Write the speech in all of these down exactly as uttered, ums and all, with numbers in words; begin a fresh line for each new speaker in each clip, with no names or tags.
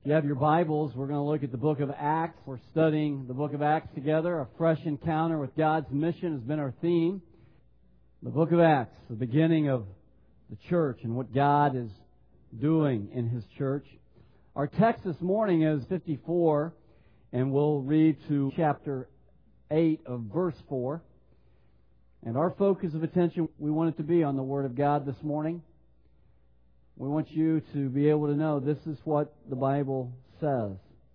If you have your Bibles, we're going to look at the book of Acts. We're studying the book of Acts together. A fresh encounter with God's mission has been our theme. The book of Acts, the beginning of the church and what God is doing in His church. Our text this morning is fifty-four, and we'll read to chapter eight of verse four. And our focus of attention, we want it to be on the Word of God this morning. We want you to be able to know this is what the Bible says.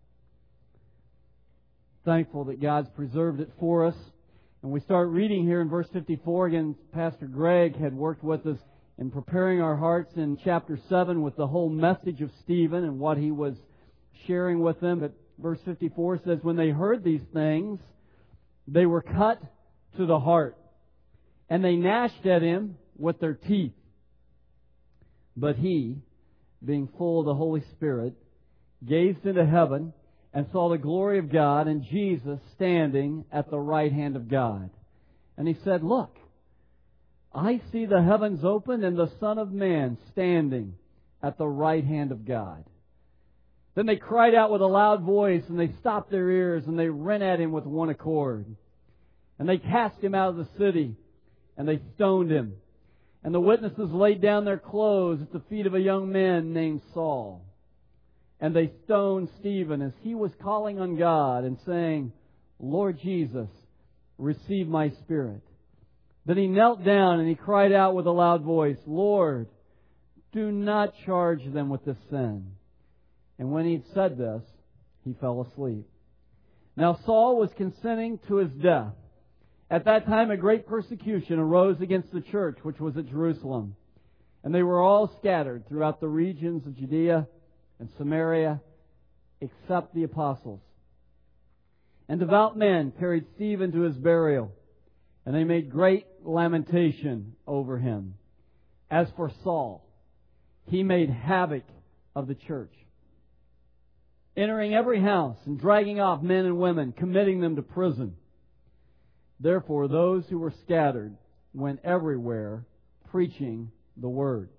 Thankful that God's preserved it for us. And we start reading here in verse fifty-four. Again, Pastor Greg had worked with us in preparing our hearts in chapter seven with the whole message of Stephen and what he was sharing with them. But verse fifty-four says, when they heard these things, they were cut to the heart, and they gnashed at him with their teeth. But he, being full of the Holy Spirit, gazed into heaven and saw the glory of God and Jesus standing at the right hand of God. And he said, look, I see the heavens open and the Son of Man standing at the right hand of God. Then they cried out with a loud voice, and they stopped their ears, and they ran at him with one accord. And they cast him out of the city, and they stoned him. And the witnesses laid down their clothes at the feet of a young man named Saul. And they stoned Stephen as he was calling on God and saying, Lord Jesus, receive my spirit. Then he knelt down and he cried out with a loud voice, Lord, do not charge them with this sin. And when he had said this, he fell asleep. Now Saul was consenting to his death. At that time, a great persecution arose against the church, which was at Jerusalem. And they were all scattered throughout the regions of Judea and Samaria, except the apostles. And devout men carried Stephen to his burial, and they made great lamentation over him. As for Saul, he made havoc of the church, entering every house and dragging off men and women, committing them to prison. Therefore, those who were scattered went everywhere preaching the Word.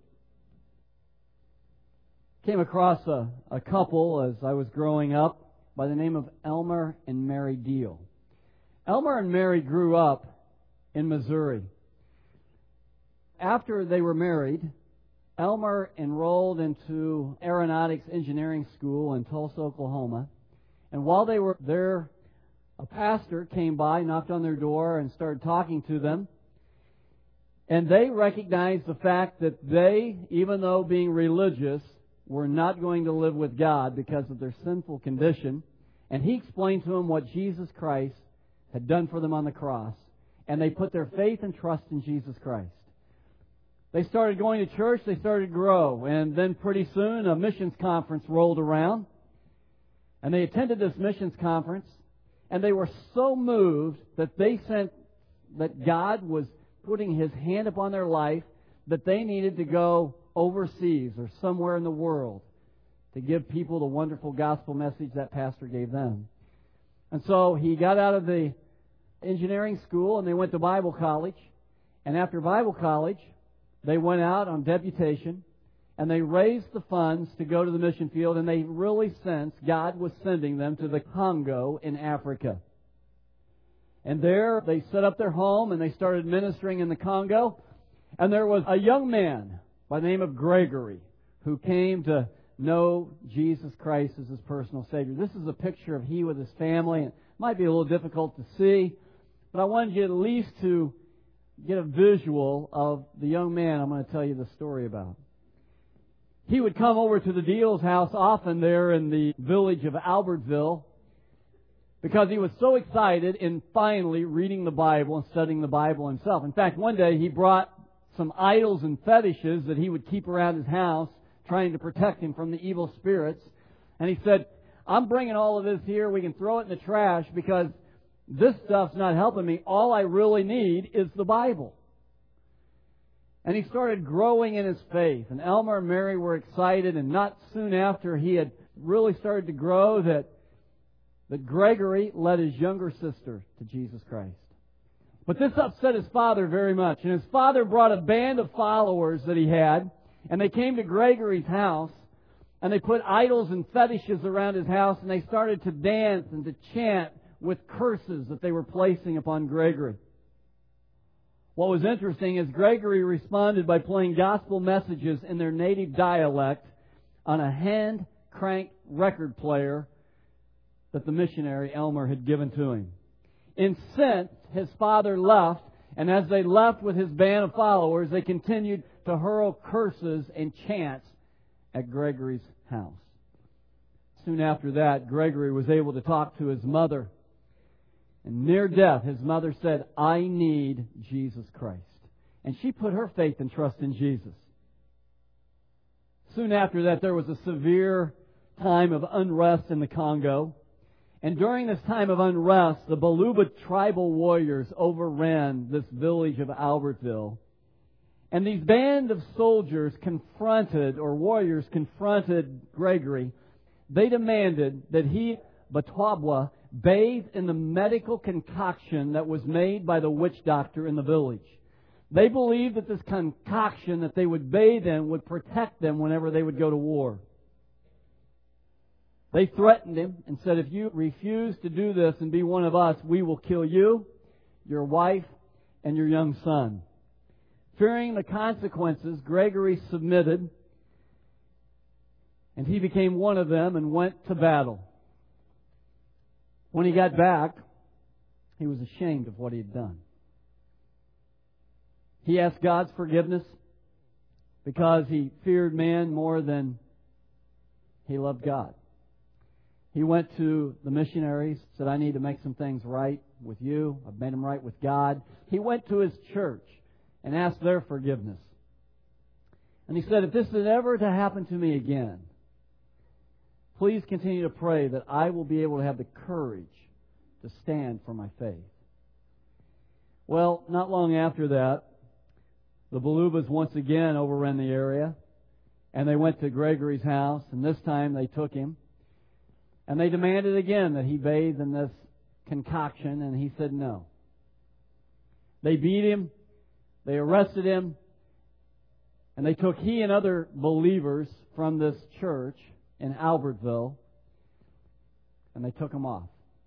Came across a, a couple as I was growing up by the name of Elmer and Mary Deal. Elmer and Mary grew up in Missouri. After they were married, Elmer enrolled into aeronautics engineering school in Tulsa, Oklahoma. And while they were there, a pastor came by, knocked on their door, and started talking to them. And they recognized the fact that they, even though being religious, were not going to live with God because of their sinful condition. And he explained to them what Jesus Christ had done for them on the cross. And they put their faith and trust in Jesus Christ. They started going to church. They started to grow. And then pretty soon a missions conference rolled around. And they attended this missions conference. And they were so moved that they sent, that God was putting His hand upon their life, that they needed to go overseas or somewhere in the world to give people the wonderful gospel message that pastor gave them. And so he got out of the engineering school and they went to Bible college. And after Bible college, they went out on deputation and they raised the funds to go to the mission field, and they really sensed God was sending them to the Congo in Africa. And there they set up their home and they started ministering in the Congo. And there was a young man by the name of Gregory who came to know Jesus Christ as his personal Savior. This is a picture of he with his family. It might be a little difficult to see, but I wanted you at least to get a visual of the young man I'm going to tell you the story about. He would come over to the Deal's house often there in the village of Albertville because he was so excited in finally reading the Bible and studying the Bible himself. In fact, one day he brought some idols and fetishes that he would keep around his house, trying to protect him from the evil spirits. And he said, I'm bringing all of this here. We can throw it in the trash because this stuff's not helping me. All I really need is the Bible. And he started growing in his faith. And Elmer and Mary were excited. And not soon after he had really started to grow, that, that Gregory led his younger sister to Jesus Christ. But this upset his father very much. And his father brought a band of followers that he had. And they came to Gregory's house. And they put idols and fetishes around his house, and they started to dance and to chant with curses that they were placing upon Gregory. What was interesting is Gregory responded by playing gospel messages in their native dialect on a hand-cranked record player that the missionary Elmer had given to him. Incensed, his father left, and as they left with his band of followers, they continued to hurl curses and chants at Gregory's house. Soon after that, Gregory was able to talk to his mother. And near death, his mother said, "I need Jesus Christ." And she put her faith and trust in Jesus. Soon after that, there was a severe time of unrest in the Congo. And during this time of unrest, the Baluba tribal warriors overran this village of Albertville. And these band of soldiers confronted, or warriors confronted Gregory. They demanded that he, Batwabwa, bathe in the medical concoction that was made by the witch doctor in the village. They believed that this concoction that they would bathe in would protect them whenever they would go to war. They threatened him and said, "If you refuse to do this and be one of us, we will kill you, your wife, and your young son." Fearing the consequences, Gregory submitted, and he became one of them and went to battle. When he got back, he was ashamed of what he had done. He asked God's forgiveness because he feared man more than he loved God. He went to the missionaries, said, "I need to make some things right with you. I've made them right with God." He went to his church and asked their forgiveness. And he said, "If this is ever to happen to me again, please continue to pray that I will be able to have the courage to stand for my faith." Well, not long after that, the Balubas once again overran the area, and they went to Gregory's house, and this time they took him, and they demanded again that he bathe in this concoction, and he said no. They beat him, they arrested him, and they took he and other believers from this church in Albertville, and they took him off.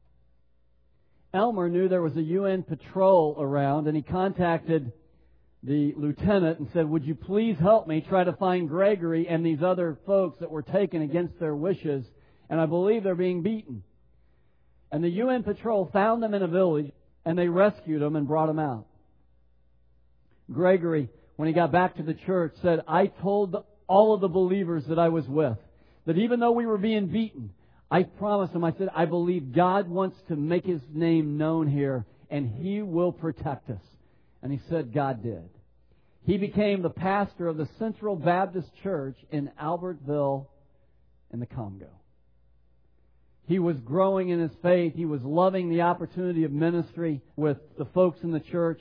Elmer knew there was a U N patrol around, and he contacted the lieutenant and said, "Would you please help me try to find Gregory and these other folks that were taken against their wishes, and I believe they're being beaten." And the U N patrol found them in a village, and they rescued them and brought them out. Gregory, when he got back to the church, said, "I told all of the believers that I was with that even though we were being beaten, I promised them, I said, I believe God wants to make His name known here, and He will protect us." And he said God did. He became the pastor of the Central Baptist Church in Albertville in the Congo. He was growing in his faith. He was loving the opportunity of ministry with the folks in the church.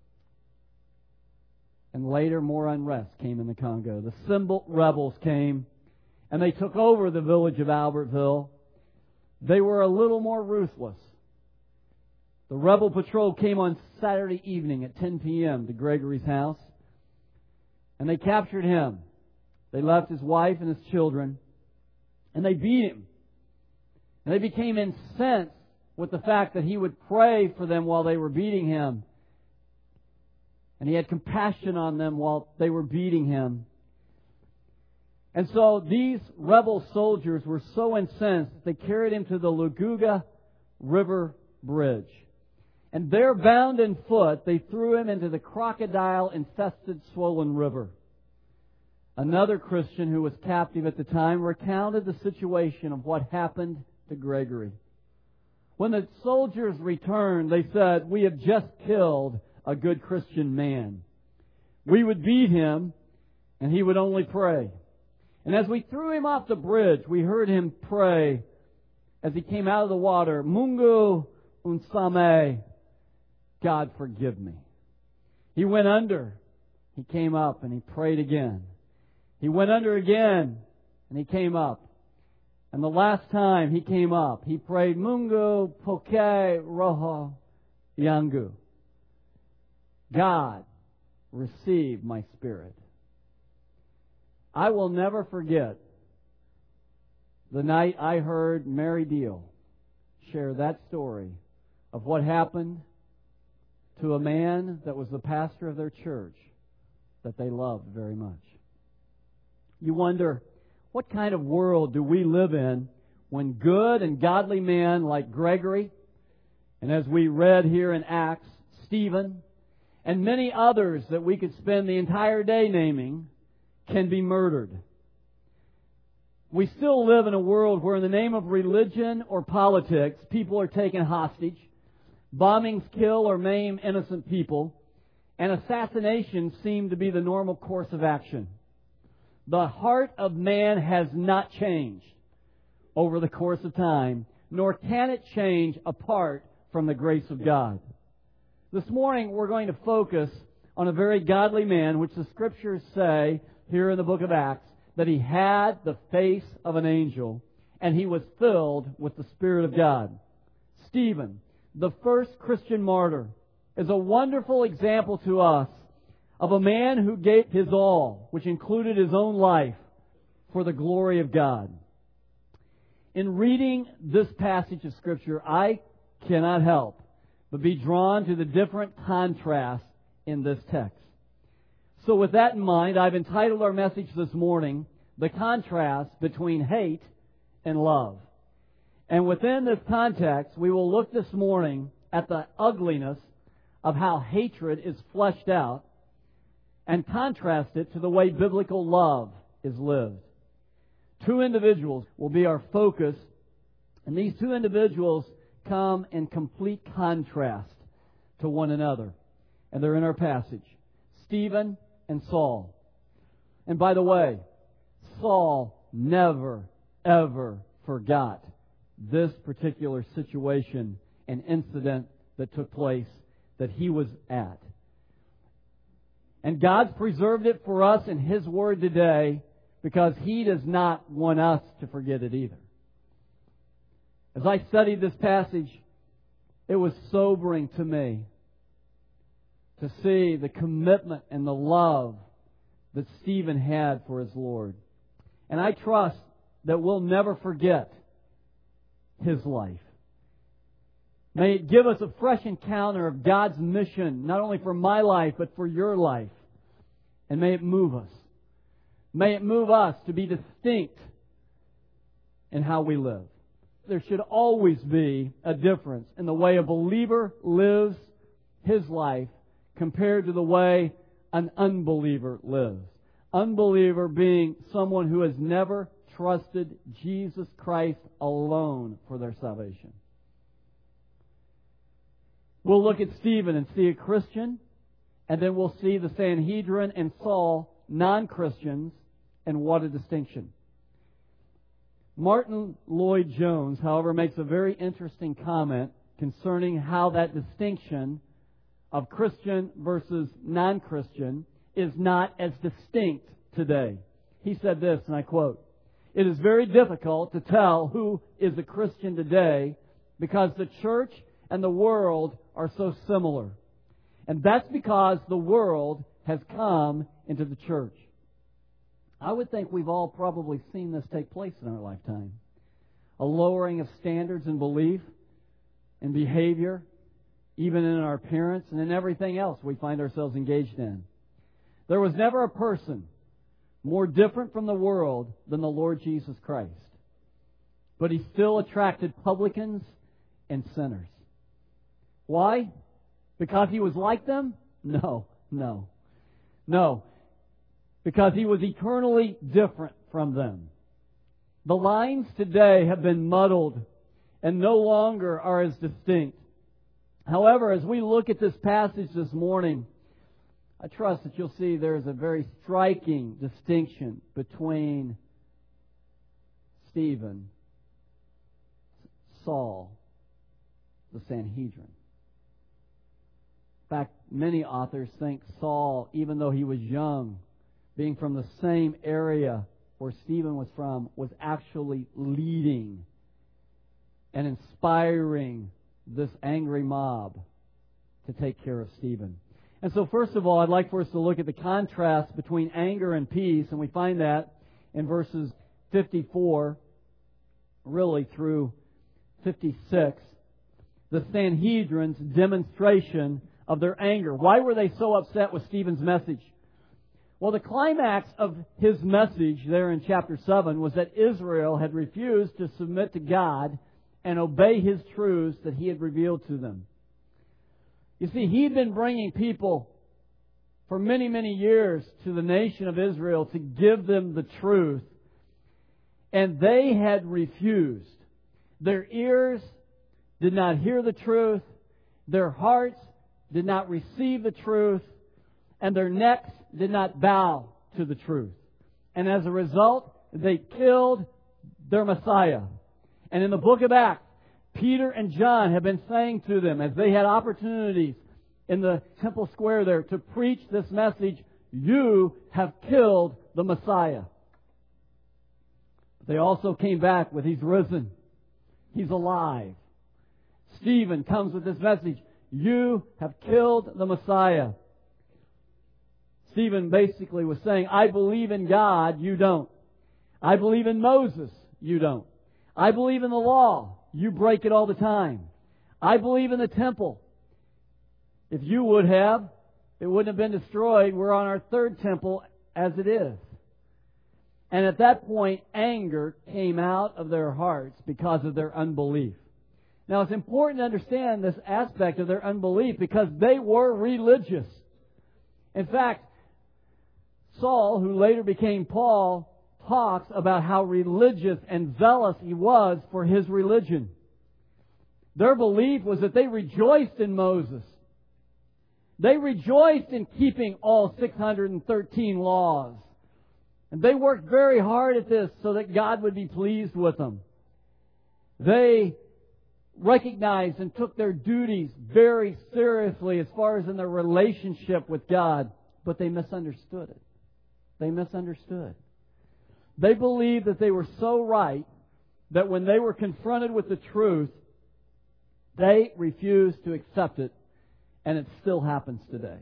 And later, more unrest came in the Congo. The Symbol rebels came, and they took over the village of Albertville. They were a little more ruthless. The rebel patrol came on Saturday evening at ten p.m. to Gregory's house, and they captured him. They left his wife and his children, and they beat him. And they became incensed with the fact that he would pray for them while they were beating him. And he had compassion on them while they were beating him. And so these rebel soldiers were so incensed that they carried him to the Luguga River Bridge. And there, bound in foot, they threw him into the crocodile-infested swollen river. Another Christian who was captive at the time recounted the situation of what happened to Gregory. When the soldiers returned, they said, "We have just killed a good Christian man. We would beat him, and he would only pray. And as we threw him off the bridge, we heard him pray as he came out of the water, 'Mungu unsame,' God forgive me." He went under. He came up and he prayed again. He went under again and he came up. And the last time he came up, he prayed, "Mungu poke roho yangu." God, receive my spirit. I will never forget the night I heard Mary Deal share that story of what happened to a man that was the pastor of their church that they loved very much. You wonder, what kind of world do we live in when good and godly men like Gregory, and as we read here in Acts, Stephen, and many others that we could spend the entire day naming, can be murdered? We still live in a world where in the name of religion or politics, people are taken hostage, bombings kill or maim innocent people, and assassinations seem to be the normal course of action. The heart of man has not changed over the course of time, nor can it change apart from the grace of God. This morning we're going to focus on a very godly man, which the Scriptures say here in the book of Acts, that he had the face of an angel, and he was filled with the Spirit of God. Stephen, the first Christian martyr, is a wonderful example to us of a man who gave his all, which included his own life, for the glory of God. In reading this passage of Scripture, I cannot help but be drawn to the different contrasts in this text. So with that in mind, I've entitled our message this morning, The Contrast Between Hate and Love. And within this context, we will look this morning at the ugliness of how hatred is fleshed out and contrast it to the way biblical love is lived. Two individuals will be our focus, and these two individuals come in complete contrast to one another. And they're in our passage, Stephen and Saul. And by the way, Saul never, ever forgot this particular situation and incident that took place that he was at. And God's preserved it for us in His Word today because He does not want us to forget it either. As I studied this passage, it was sobering to me to see the commitment and the love that Stephen had for his Lord. And I trust that we'll never forget his life. May it give us a fresh encounter of God's mission, not only for my life, but for your life. And may it move us. May it move us to be distinct in how we live. There should always be a difference in the way a believer lives his life compared to the way an unbeliever lives. Unbeliever being someone who has never trusted Jesus Christ alone for their salvation. We'll look at Stephen and see a Christian, and then we'll see the Sanhedrin and Saul, non-Christians, and what a distinction. Martin Lloyd-Jones, however, makes a very interesting comment concerning how that distinction of Christian versus non-Christian is not as distinct today. He said this, and I quote, "It is very difficult to tell who is a Christian today because the church and the world are so similar. And that's because the world has come into the church." I would think we've all probably seen this take place in our lifetime. A lowering of standards and belief and behavior, even in our appearance and in everything else we find ourselves engaged in. There was never a person more different from the world than the Lord Jesus Christ. But He still attracted publicans and sinners. Why? Because He was like them? No, no, no. Because He was eternally different from them. The lines today have been muddled and no longer are as distinct. However, as we look at this passage this morning, I trust that you'll see there is a very striking distinction between Stephen, Saul, the Sanhedrin. In fact, many authors think Saul, even though he was young, being from the same area where Stephen was from, was actually leading and inspiring this angry mob to take care of Stephen. And so first of all, I'd like for us to look at the contrast between anger and peace, and we find that in verses fifty-four really through fifty-six, the Sanhedrin's demonstration of their anger. Why were they so upset with Stephen's message? Well, the climax of his message there in chapter seven was that Israel had refused to submit to God and obey His truths that He had revealed to them. You see, He'd been bringing people for many, many years to the nation of Israel to give them the truth, and they had refused. Their ears did not hear the truth, their hearts did not receive the truth, and their necks did not bow to the truth. And as a result, they killed their Messiah. And in the book of Acts, Peter and John have been saying to them, as they had opportunities in the temple square there to preach this message, you have killed the Messiah. They also came back with, He's risen. He's alive. Stephen comes with this message, you have killed the Messiah. Stephen basically was saying, I believe in God, you don't. I believe in Moses, you don't. I believe in the law, you break it all the time. I believe in the temple. If you would have, it wouldn't have been destroyed. We're on our third temple as it is. And at that point, anger came out of their hearts because of their unbelief. Now, it's important to understand this aspect of their unbelief because they were religious. In fact, Saul, who later became Paul, talks about how religious and zealous he was for his religion. Their belief was that they rejoiced in Moses. They rejoiced in keeping all six hundred thirteen laws. And they worked very hard at this so that God would be pleased with them. They recognized and took their duties very seriously as far as in their relationship with God, but they misunderstood it. They misunderstood. They believed that they were so right that when they were confronted with the truth, they refused to accept it, and it still happens today.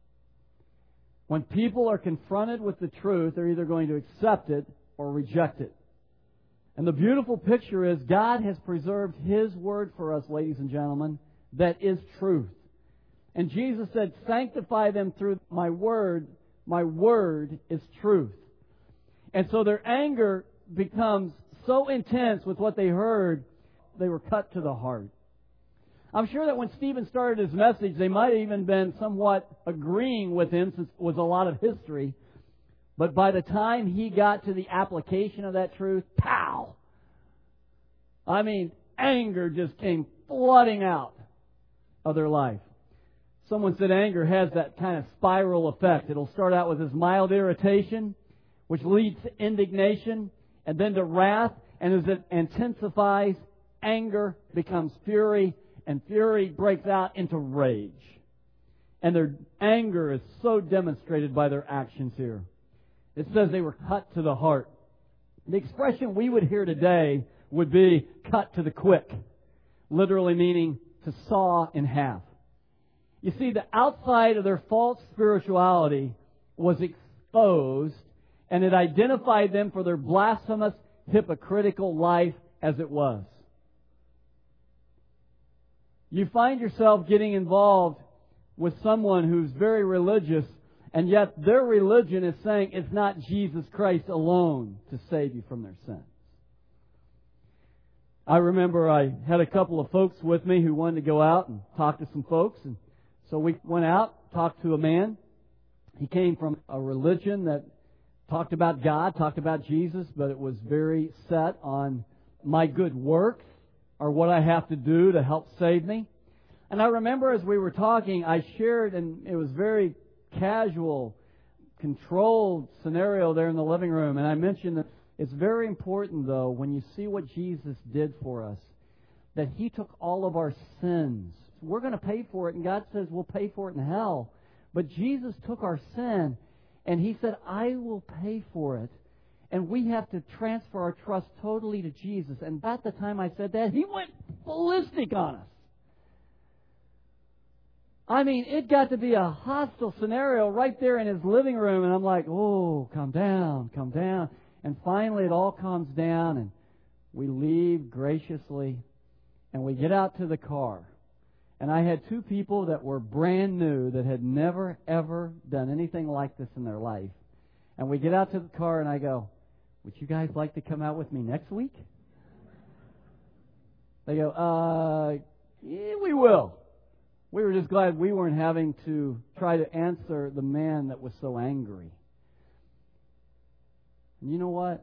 When people are confronted with the truth, they're either going to accept it or reject it. And the beautiful picture is God has preserved His Word for us, ladies and gentlemen, that is truth. And Jesus said, sanctify them through my Word. My Word is truth. And so their anger becomes so intense with what they heard, they were cut to the heart. I'm sure that when Stephen started his message, they might have even been somewhat agreeing with him, since it was a lot of history. But by the time he got to the application of that truth, pow! I mean, anger just came flooding out of their life. Someone said anger has that kind of spiral effect. It'll start out with this mild irritation, which leads to indignation, and then to wrath. And as it intensifies, anger becomes fury, and fury breaks out into rage. And their anger is so demonstrated by their actions here. It says they were cut to the heart. The expression we would hear today would be cut to the quick, literally meaning to saw in half. You see, the outside of their false spirituality was exposed, and it identified them for their blasphemous, hypocritical life as it was. You find yourself getting involved with someone who's very religious, and yet their religion is saying it's not Jesus Christ alone to save you from their sins. I remember I had a couple of folks with me who wanted to go out and talk to some folks, and so we went out, talked to a man. He came from a religion that talked about God, talked about Jesus, but it was very set on my good works or what I have to do to help save me. And I remember as we were talking, I shared, and it was very casual, controlled scenario there in the living room. And I mentioned that it's very important, though, when you see what Jesus did for us, that He took all of our sins. We're going to pay for it, and God says we'll pay for it in hell. But Jesus took our sin, and He said, I will pay for it. And we have to transfer our trust totally to Jesus. And at the time I said that, he went ballistic on us. I mean, it got to be a hostile scenario right there in his living room. And I'm like, oh, calm down, calm down. And finally it all calms down. And We leave graciously, and we get out to the car. And I had two people that were brand new that had never, ever done anything like this in their life. And we get out to the car, and I go, would you guys like to come out with me next week? They go, uh, yeah, we will. We were just glad we weren't having to try to answer the man that was so angry. And you know what?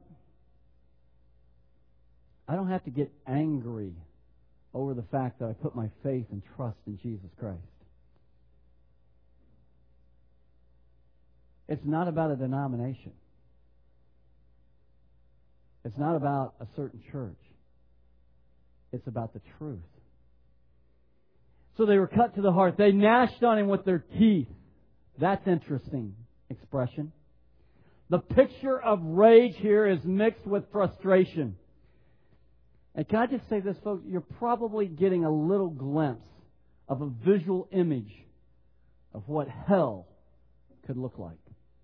I don't have to get angry over the fact that I put my faith and trust in Jesus Christ. It's not about a denomination. It's not about a certain church. It's about the truth. So they were cut to the heart. They gnashed on him with their teeth. That's interesting expression. The picture of rage here is mixed with frustration. And can I just say this, folks? You're probably getting a little glimpse of a visual image of what hell could look like.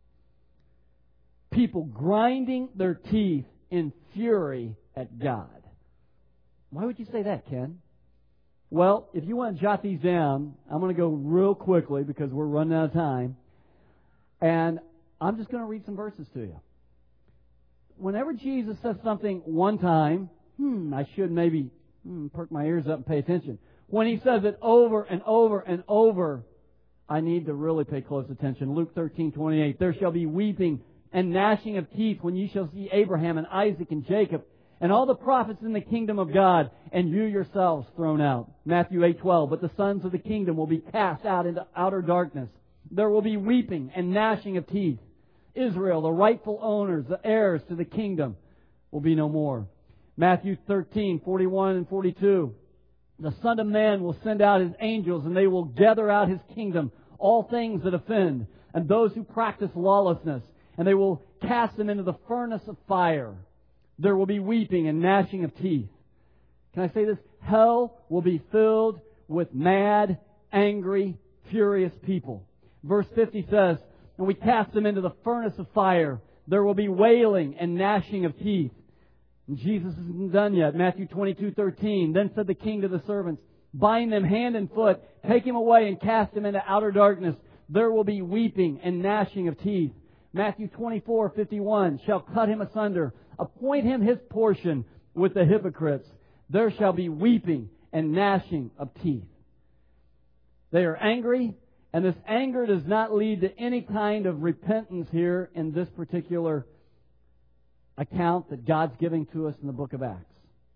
People grinding their teeth in fury at God. Why would you say that, Ken? Well, if you want to jot these down, I'm going to go real quickly because we're running out of time. And I'm just going to read some verses to you. Whenever Jesus says something one time, hmm, I should maybe hmm, perk my ears up and pay attention. When He says it over and over and over, I need to really pay close attention. Luke thirteen twenty-eight, there shall be weeping and gnashing of teeth when you shall see Abraham and Isaac and Jacob and all the prophets in the kingdom of God, and you yourselves thrown out. Matthew eight twelve, but the sons of the kingdom will be cast out into outer darkness. There will be weeping and gnashing of teeth. Israel, the rightful owners, the heirs to the kingdom, will be no more. Matthew thirteen forty-one and forty-two, the Son of Man will send out His angels, and they will gather out His kingdom all things that offend, and those who practice lawlessness, and they will cast them into the furnace of fire. There will be weeping and gnashing of teeth. Can I say this? Hell will be filled with mad, angry, furious people. Verse fifty says, and we cast them into the furnace of fire. There will be wailing and gnashing of teeth. And Jesus isn't done yet. Matthew twenty-two thirteen. Then said the king to the servants, bind them hand and foot, take him away and cast him into outer darkness. There will be weeping and gnashing of teeth. Matthew twenty-four fifty-one, shall cut him asunder, appoint him his portion with the hypocrites. There shall be weeping and gnashing of teeth. They are angry, and this anger does not lead to any kind of repentance here in this particular account that God's giving to us in the book of Acts.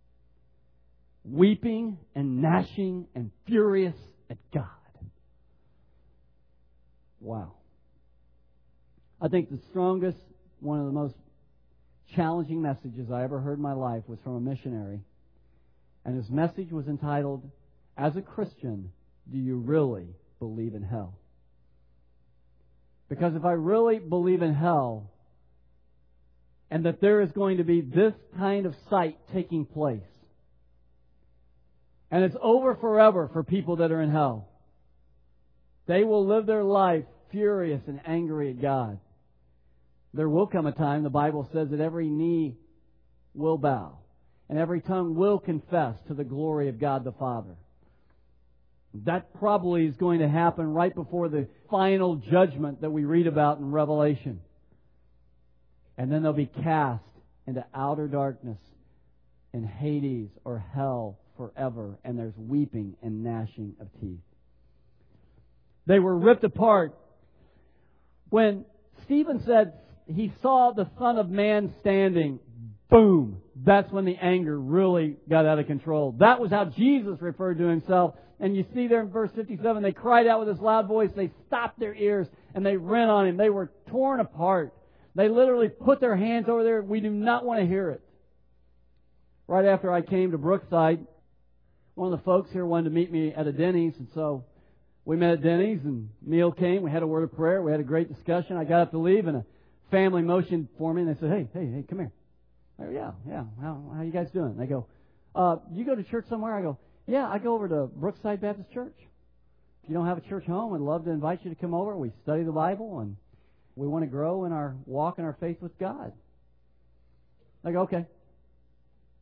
Weeping and gnashing and furious at God. Wow. I think the strongest, one of the most challenging messages I ever heard in my life was from a missionary. And his message was entitled, As a Christian, do you really believe in hell? Because if I really believe in hell, and that there is going to be this kind of sight taking place, and it's over forever for people that are in hell, they will live their life furious and angry at God. There will come a time, the Bible says, that every knee will bow and every tongue will confess to the glory of God the Father. That probably is going to happen right before the final judgment that we read about in Revelation. And then they'll be cast into outer darkness in Hades or hell forever, and there's weeping and gnashing of teeth. They were ripped apart. When Stephen said he saw the Son of Man standing, boom, that's when the anger really got out of control. That was how Jesus referred to Himself. And you see there in verse fifty-seven, they cried out with this loud voice, they stopped their ears, and they rent on Him. They were torn apart. They literally put their hands over there. We do not want to hear it. Right after I came to Brookside, one of the folks here wanted to meet me at a Denny's, and so we met at Denny's, and meal came. We had a word of prayer. We had a great discussion. I got up to leave, and a family motioned for me, and they said, hey, hey, hey, come here. I go, yeah, yeah, how, how you guys doing? They go, uh, you go to church somewhere? I go, yeah, I go over to Brookside Baptist Church. If you don't have a church home, I'd love to invite you to come over. We study the Bible, and we want to grow in our walk and our faith with God. I go, okay.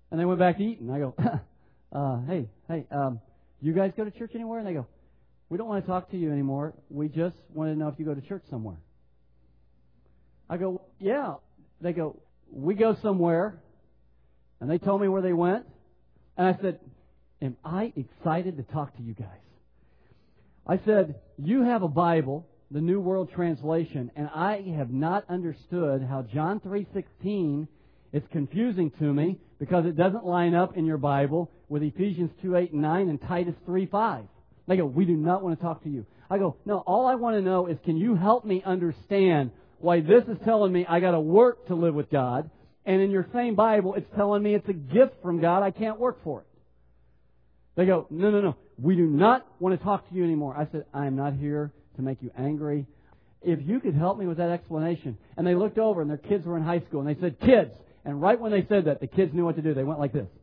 And they went back to eating. I go, uh, hey, hey, um, you guys go to church anywhere? And they go, we don't want to talk to you anymore. We just want to know if you go to church somewhere. I go, yeah. They go, we go somewhere. And they told me where they went. And I said, am I excited to talk to you guys? I said, you have a Bible, the New World Translation, and I have not understood how John three sixteen is confusing to me because it doesn't line up in your Bible with Ephesians two eight and nine and Titus three five. They go, we do not want to talk to you. I go, no, all I want to know is can you help me understand why this is telling me I got to work to live with God, and in your same Bible it's telling me it's a gift from God, I can't work for it. They go, no, no, no, we do not want to talk to you anymore. I said, I am not here to make you angry. If you could help me with that explanation. And they looked over and their kids were in high school and they said, kids. And right when they said that, the kids knew what to do. They went like this.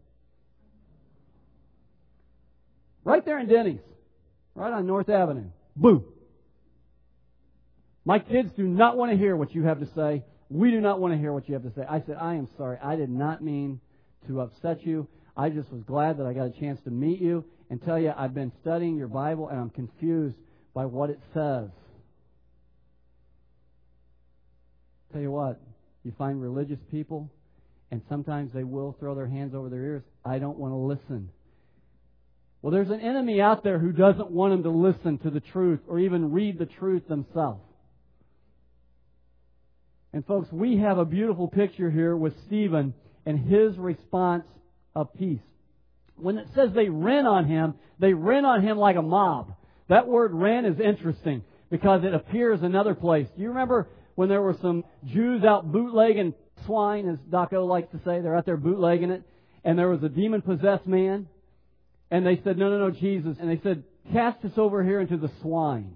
Right there in Denny's. Right on North Avenue. Boom. My kids do not want to hear what you have to say. We do not want to hear what you have to say. I said, I am sorry. I did not mean to upset you. I just was glad that I got a chance to meet you and tell you I've been studying your Bible and I'm confused by what it says. Tell you what, you find religious people and sometimes they will throw their hands over their ears. I don't want to listen. Well, there's an enemy out there who doesn't want them to listen to the truth or even read the truth themselves. And folks, we have a beautiful picture here with Stephen and his response of peace. When it says they ran on him, they ran on him like a mob. That word ran is interesting because it appears another place. Do you remember when there were some Jews out bootlegging swine, as Doc O likes to say? They're out there bootlegging it. And there was a demon-possessed man. And they said, no, no, no, Jesus. And they said, cast us over here into the swine.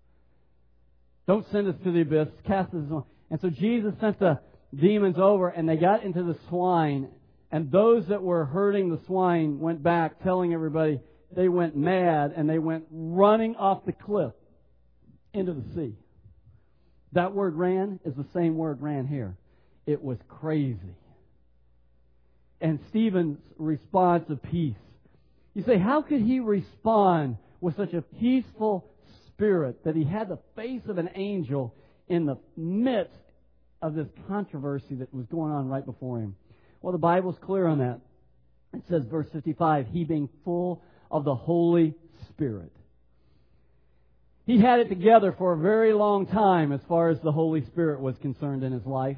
Don't send us to the abyss. Cast us. And so Jesus sent the demons over and they got into the swine. And those that were herding the swine went back telling everybody they went mad and they went running off the cliff into the sea. That word ran is the same word ran here. It was crazy. And Stephen's response of peace. You say, how could he respond with such a peaceful spirit that he had the face of an angel in the midst of this controversy that was going on right before him? Well, the Bible's clear on that. It says, verse fifty-five, he being full of the Holy Spirit. He had it together for a very long time as far as the Holy Spirit was concerned in his life.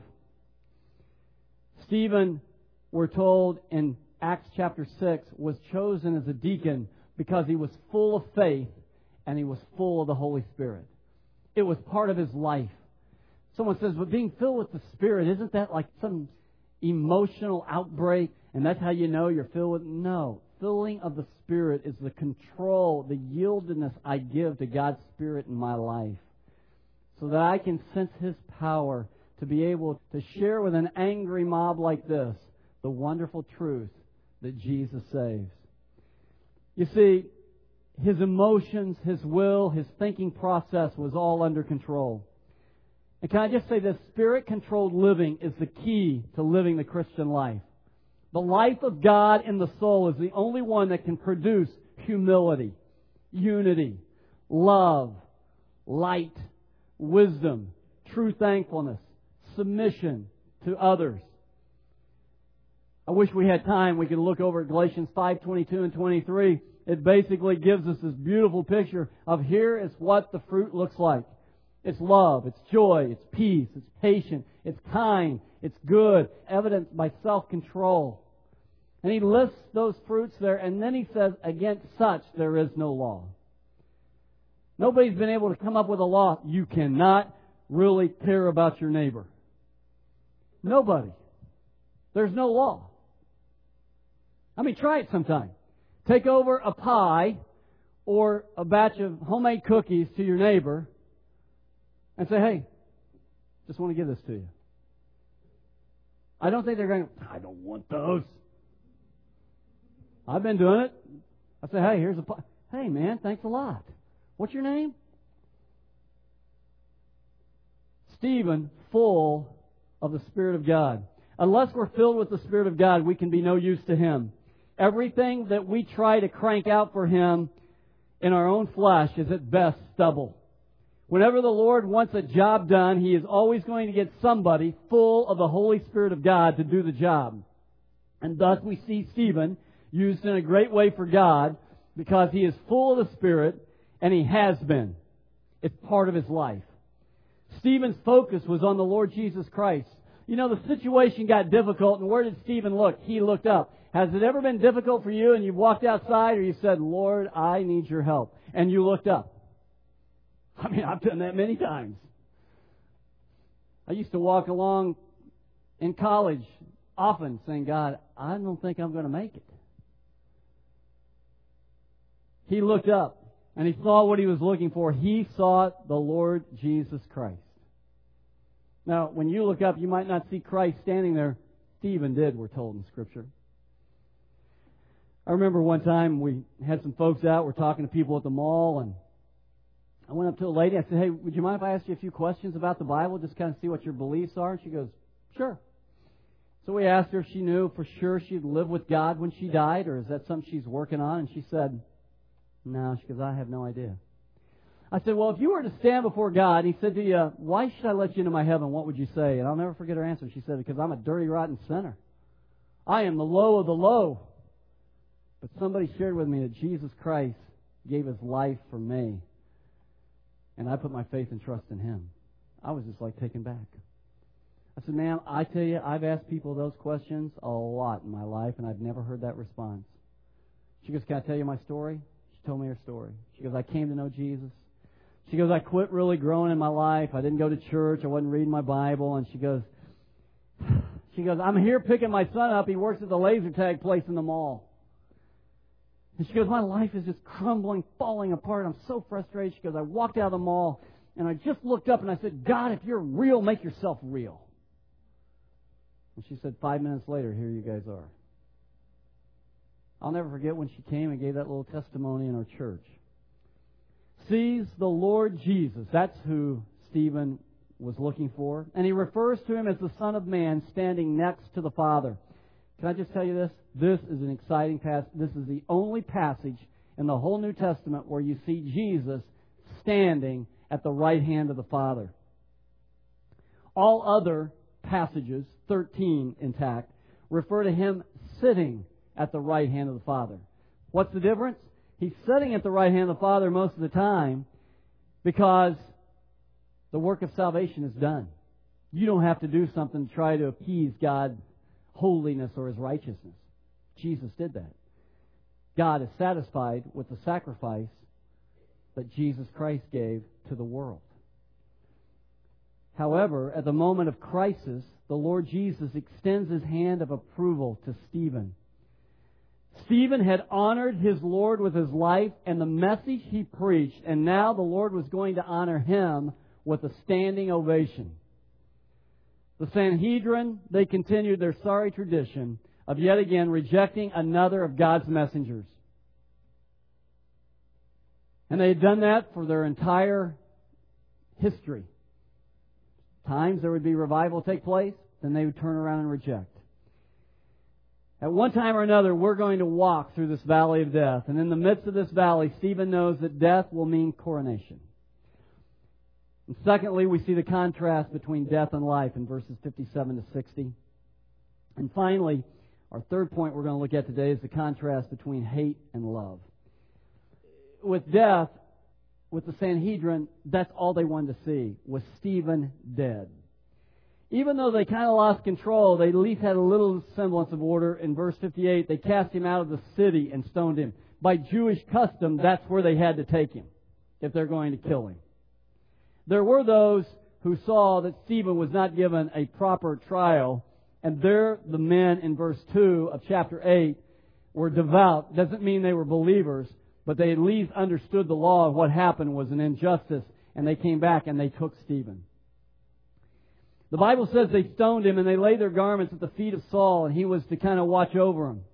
Stephen, we're told in Acts chapter six, was chosen as a deacon because he was full of faith and he was full of the Holy Spirit. It was part of his life. Someone says, but being filled with the Spirit, isn't that like some emotional outbreak, and that's how you know you're filled with... No. Filling of the Spirit is the control, the yieldedness I give to God's Spirit in my life so that I can sense His power to be able to share with an angry mob like this the wonderful truth that Jesus saves. You see, his emotions, his will, his thinking process was all under control. And can I just say this? Spirit-controlled living is the key to living the Christian life. The life of God in the soul is the only one that can produce humility, unity, love, light, wisdom, true thankfulness, submission to others. I wish we had time. We could look over at Galatians five twenty-two and twenty-three. It basically gives us this beautiful picture of here is what the fruit looks like. It's love, it's joy, it's peace, it's patient, it's kind, it's good, evidenced by self-control. And he lists those fruits there, and then he says, against such there is no law. Nobody's been able to come up with a law. You cannot really care about your neighbor. Nobody. There's no law. I mean, try it sometime. Take over a pie or a batch of homemade cookies to your neighbor and say, hey, just want to give this to you. I don't think they're going, I don't want those. I've been doing it. I say, hey, here's a pie. Hey, man, thanks a lot. What's your name? Stephen, full of the Spirit of God. Unless we're filled with the Spirit of God, we can be no use to Him. Everything that we try to crank out for Him in our own flesh is at best stubble. Whenever the Lord wants a job done, He is always going to get somebody full of the Holy Spirit of God to do the job. And thus we see Stephen used in a great way for God because he is full of the Spirit and he has been. It's part of his life. Stephen's focus was on the Lord Jesus Christ. You know, the situation got difficult, and where did Stephen look? He looked up. Has it ever been difficult for you and you walked outside or you said, Lord, I need your help, and you looked up? I mean, I've done that many times. I used to walk along in college often saying, God, I don't think I'm going to make it. He looked up and he saw what he was looking for. He saw the Lord Jesus Christ. Now, when you look up, you might not see Christ standing there. Stephen did, we're told in Scripture. I remember one time we had some folks out. We're talking to people at the mall, and I went up to a lady. I said, hey, would you mind if I asked you a few questions about the Bible, just kind of see what your beliefs are? And she goes, sure. So we asked her if she knew for sure she'd live with God when she died, or is that something she's working on? And she said, no. She goes, I have no idea. I said, well, if you were to stand before God, and He said to you, why should I let you into my heaven? What would you say? And I'll never forget her answer. She said, because I'm a dirty, rotten sinner. I am the low of the low. But somebody shared with me that Jesus Christ gave His life for me. And I put my faith and trust in Him. I was just like taken back. I said, ma'am, I tell you, I've asked people those questions a lot in my life, and I've never heard that response. She goes, can I tell you my story? She told me her story. She goes, I came to know Jesus. She goes, I quit really growing in my life. I didn't go to church. I wasn't reading my Bible. And she goes, she goes, I'm here picking my son up. He works at the laser tag place in the mall. And she goes, my life is just crumbling, falling apart. I'm so frustrated. She goes, I walked out of the mall and I just looked up and I said, God, if you're real, make yourself real. And she said, five minutes later, here you guys are. I'll never forget when she came and gave that little testimony in our church. Sees the Lord Jesus. That's who Stephen was looking for. And he refers to Him as the Son of Man standing next to the Father. Can I just tell you this? This is an exciting passage. This is the only passage in the whole New Testament where you see Jesus standing at the right hand of the Father. All other passages, thirteen intact, refer to Him sitting at the right hand of the Father. What's the difference? He's sitting at the right hand of the Father most of the time because the work of salvation is done. You don't have to do something to try to appease God's holiness or His righteousness. Jesus did that. God is satisfied with the sacrifice that Jesus Christ gave to the world. However, at the moment of crisis, the Lord Jesus extends His hand of approval to Stephen. Stephen had honored his Lord with his life and the message he preached, and now the Lord was going to honor him with a standing ovation. The Sanhedrin, they continued their sorry tradition of yet again rejecting another of God's messengers. And they had done that for their entire history. Times there would be revival take place, then they would turn around and reject. At one time or another, we're going to walk through this valley of death. And in the midst of this valley, Stephen knows that death will mean coronation. And secondly, we see the contrast between death and life in verses fifty-seven to sixty. And finally, our third point we're going to look at today is the contrast between hate and love. With death, with the Sanhedrin, that's all they wanted to see, was Stephen dead. Even though they kind of lost control, they at least had a little semblance of order. In verse fifty-eight, they cast him out of the city and stoned him. By Jewish custom, that's where they had to take him if they're going to kill him. There were those who saw that Stephen was not given a proper trial, and there the men in verse two of chapter eight were devout. Doesn't mean they were believers, but they at least understood the law of what happened was an injustice, and they came back and they took Stephen. The Bible says they stoned him and they laid their garments at the feet of Saul, and he was to kind of watch over them.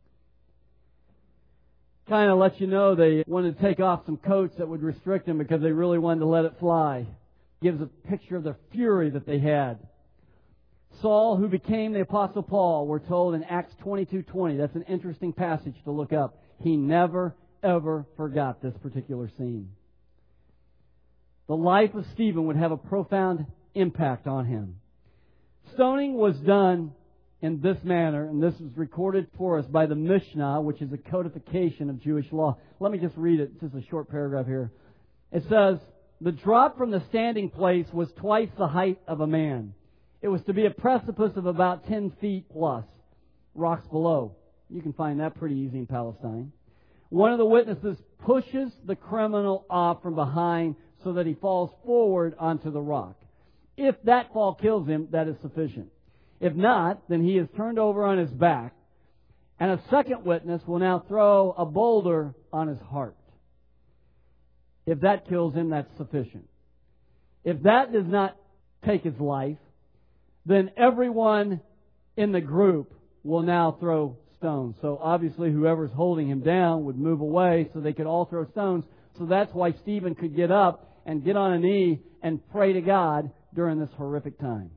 Kind of let you know they wanted to take off some coats that would restrict him because they really wanted to let it fly. Gives a picture of the fury that they had. Saul, who became the Apostle Paul, we're told in Acts twenty-two twenty. That's an interesting passage to look up. He never, ever forgot this particular scene. The life of Stephen would have a profound impact on him. Stoning was done in this manner, and this is recorded for us by the Mishnah, which is a codification of Jewish law. Let me just read it. It's just a short paragraph here. It says, the drop from the standing place was twice the height of a man. It was to be a precipice of about ten feet plus. Rocks below. You can find that pretty easy in Palestine. One of the witnesses pushes the criminal off from behind so that he falls forward onto the rock. If that fall kills him, that is sufficient. If not, then he is turned over on his back, and a second witness will now throw a boulder on his heart. If that kills him, that's sufficient. If that does not take his life, then everyone in the group will now throw stones. So obviously whoever's holding him down would move away so they could all throw stones. So that's why Stephen could get up and get on a knee and pray to God during this horrific time.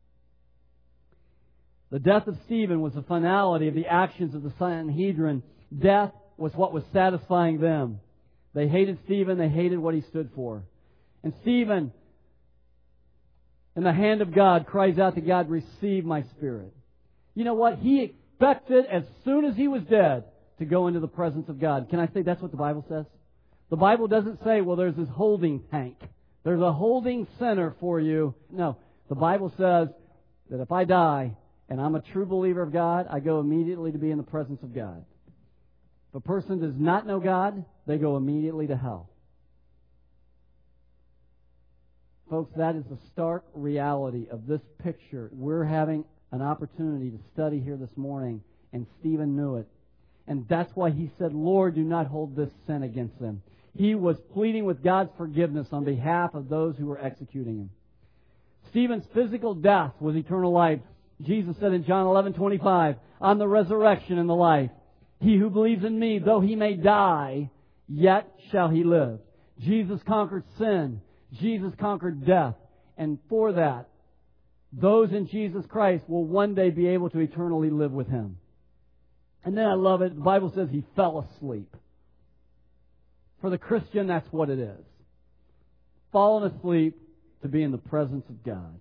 The death of Stephen was the finality of the actions of the Sanhedrin. Death was what was satisfying them. They hated Stephen. They hated what he stood for. And Stephen, in the hand of God, cries out to God, receive my spirit. You know what? He expected, as soon as he was dead, to go into the presence of God. Can I say that's what the Bible says? The Bible doesn't say, well, there's this holding tank. There's a holding center for you. No, the Bible says that if I die and I'm a true believer of God, I go immediately to be in the presence of God. If a person does not know God, they go immediately to hell. Folks, that is the stark reality of this picture. We're having an opportunity to study here this morning, and Stephen knew it. And that's why he said, Lord, do not hold this sin against them. He was pleading with God's forgiveness on behalf of those who were executing him. Stephen's physical death was eternal life. Jesus said in John eleven twenty-five, I'm the resurrection and the life. He who believes in me, though he may die, yet shall he live. Jesus conquered sin. Jesus conquered death. And for that, those in Jesus Christ will one day be able to eternally live with Him. And then I love it. The Bible says he fell asleep. For the Christian, that's what it is. Fallen asleep to be in the presence of God.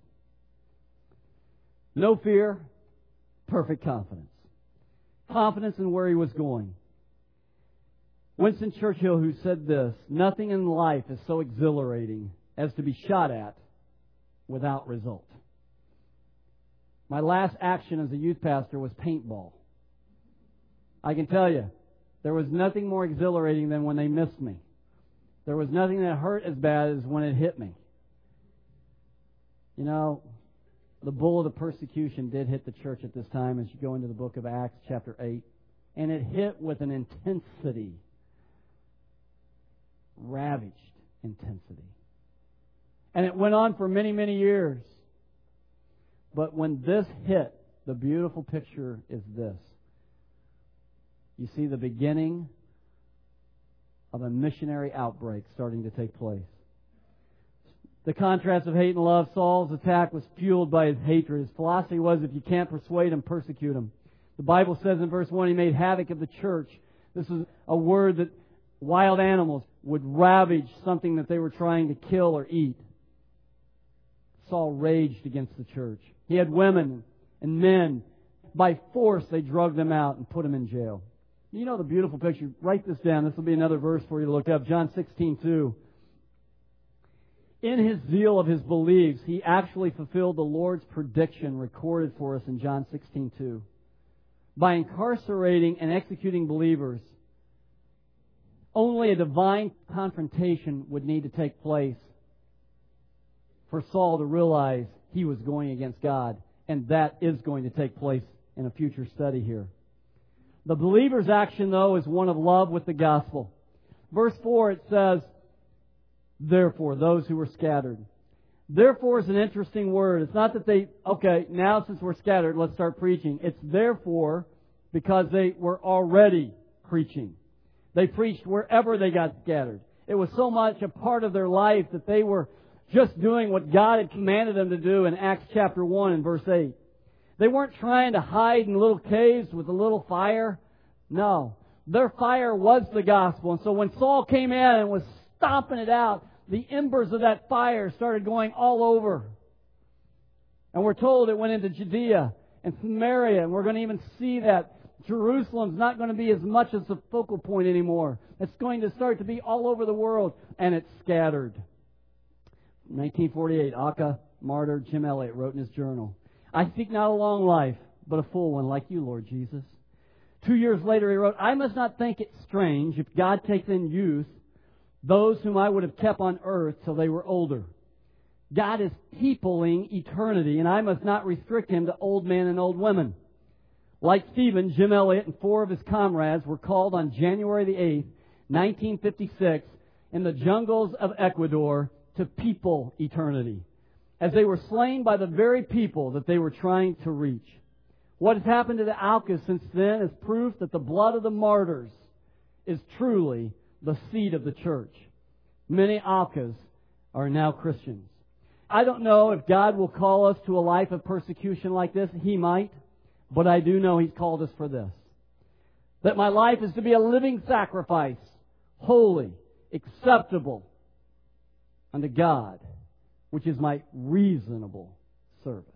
No fear, perfect confidence. Confidence in where he was going. Winston Churchill, who said this, nothing in life is so exhilarating as to be shot at without result. My last action as a youth pastor was paintball. I can tell you, there was nothing more exhilarating than when they missed me. There was nothing that hurt as bad as when it hit me. You know, the bullet of persecution did hit the church at this time as you go into the book of Acts chapter eight. And it hit with an intensity. Ravaged intensity. And it went on for many, many years. But when this hit, the beautiful picture is this. You see the beginning of a missionary outbreak starting to take place. The contrast of hate and love, Saul's attack was fueled by his hatred. His philosophy was, if you can't persuade him, persecute him. The Bible says in verse one, he made havoc of the church. This is a word that wild animals would ravage something that they were trying to kill or eat. Saul raged against the church. He had women and men. By force, they drugged them out and put them in jail. You know the beautiful picture. Write this down. This will be another verse for you to look up. John sixteen two. In his zeal of his beliefs, he actually fulfilled the Lord's prediction recorded for us in John sixteen two. By incarcerating and executing believers, only a divine confrontation would need to take place for Saul to realize he was going against God. And that is going to take place in a future study here. The believer's action, though, is one of love with the gospel. Verse four, it says, therefore, those who were scattered. Therefore is an interesting word. It's not that they, okay, now since we're scattered, let's start preaching. It's therefore because they were already preaching. They preached wherever they got scattered. It was so much a part of their life that they were just doing what God had commanded them to do in Acts chapter one and verse eight. They weren't trying to hide in little caves with a little fire. No. Their fire was the gospel. And so when Saul came in and was stomping it out, the embers of that fire started going all over. And we're told it went into Judea and Samaria, and we're going to even see that Jerusalem's not going to be as much as the focal point anymore. It's going to start to be all over the world, and it's scattered. nineteen forty-eight, Aka, martyr, Jim Elliot wrote in his journal, "I seek not a long life, but a full one like you, Lord Jesus." Two years later he wrote, "I must not think it strange if God takes in youth those whom I would have kept on earth till they were older. God is peopling eternity, and I must not restrict Him to old men and old women." Like Stephen, Jim Elliot and four of his comrades were called on January the eighth, nineteen fifty-six, in the jungles of Ecuador to people eternity, as they were slain by the very people that they were trying to reach. What has happened to the Aucas since then is proof that the blood of the martyrs is truly the seed of the church. Many Aucas are now Christians. I don't know if God will call us to a life of persecution like this. He might. But I do know He's called us for this. That my life is to be a living sacrifice, holy, acceptable unto God, which is my reasonable service.